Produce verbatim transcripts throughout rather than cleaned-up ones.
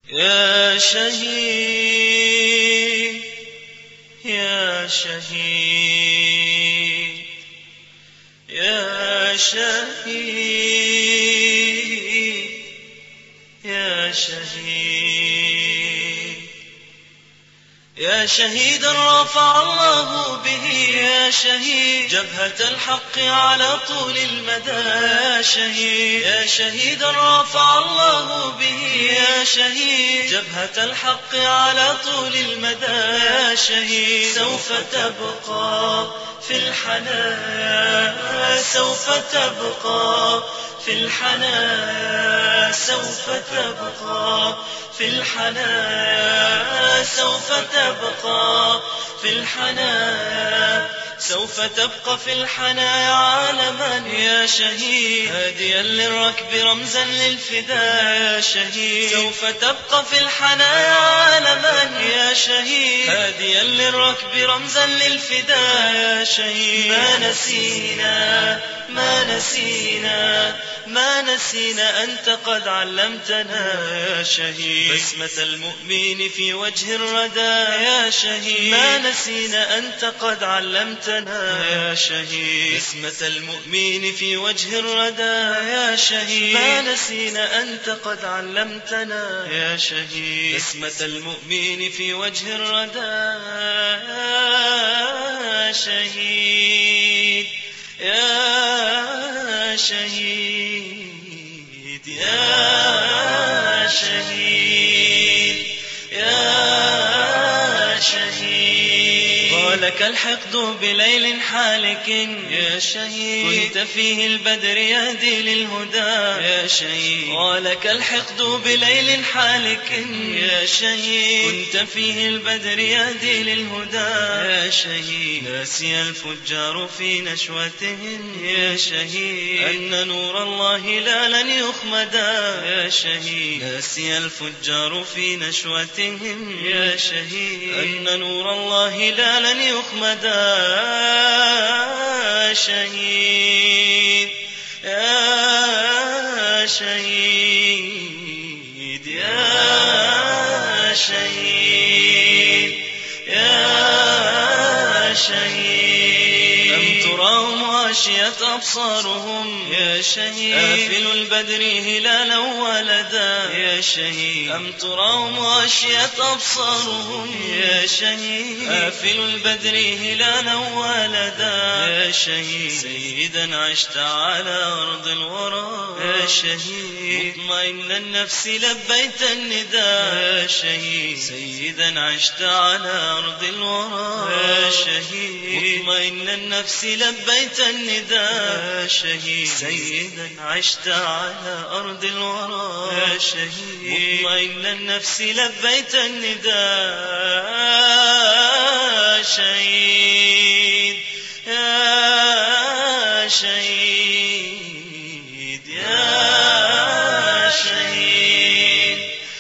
يا شهيد يا شهيد يا شهيد يا شهيد يا شهيدا رفع الله به، يا شهيد جبهة الحق على طول المدى، يا شهيد يا شهيدا رفع الله به، يا شهيد جبهة الحق على طول المدى، يا شهيد سوف تبقى في الحنان، سوف تبقى في الحنان، سوف تبقى في الحنان، سوف تبقى في الحنان، سوف تبقى في الحنان عالما يا شهيد، هاديا للركب رمزا للفداء، يا شهيد سوف تبقى في الحنان عالما يا شهيد، هاديا للركب رمزا للفداء، يا شهيد ما نسينا ما نسينا ما نسينا أنت قد علمتنا، يا شهيد بسمة المؤمن في وجه الردى، يا شهيد ما نسينا أنت قد علمتنا، يا شهيد بسمة المؤمن في وجه الردى، يا شهيد ما نسينا أنت قد علمتنا، يا شهيد بسمة المؤمن في وجه الردى، يا شهيد يا شهيد يا شهيد يا شهيد ولك الحقد بليل حالك، يا شهيد كنت فيه البدر يهدي للهدى، يا شهيد ولك الحقد بليل حالك، يا شهيد كنت فيه البدر يهدي للهدى، يا شهيد ناسي الفجار في نشوتهم، يا شهيد أن نور الله لا لن يخمدا، يا شهيد ناسي الفجار في نشوتهم، يا شهيد أن نور الله لا لن يخمدا، يا شهيد يا شهيد يا شهيد يا شهيد لم تراهم غاشية أبصارهم، يا شهيد آفل البدر هلالا ولدا، يا شهيد أم تراهم غاشية أبصارهم، يا شهيد آفل البدر هلالا ولدا، يا شهيد سيدا عشت على أرض الورى، يا شهيد مطمئن النفس لبيت النداء، يا شهيد سيدا عشت على أرض الورى، يا شهيد مطمئن النفس لبيت النداء، يا شهيد سيدا عشت على أرض الورى، يا شهيد مطمئن النفس لبيت النداء، يا شهيد يا شهيد يا شهيد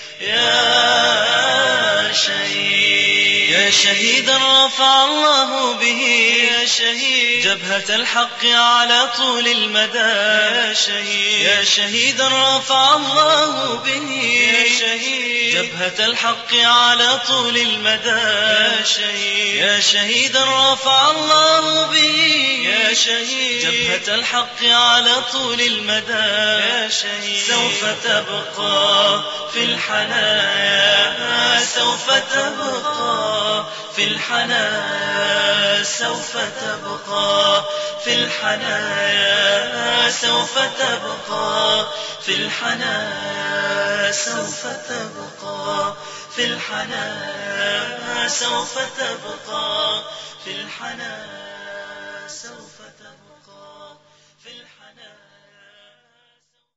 يا شهيد يا شهيدا رفع الله به، يا شهيد جبهة الحق على طول المدى، يا شهيد يا شهيدا رفع الله به، يا شهيد جبهة الحق على طول المدى، يا شهيد يا شهيدا رفع الله به، يا شهيد جبهة الحق على طول المدى، يا شهيد سوف تبقى في الحنايا، سوف تبقى في الحنايا، سوف تبقى في الحنايا، سوف تبقى في الحنايا، سوف تبقى في الحنايا، سوف تبقى في الحنايا، سوف تبقى في الحنايا.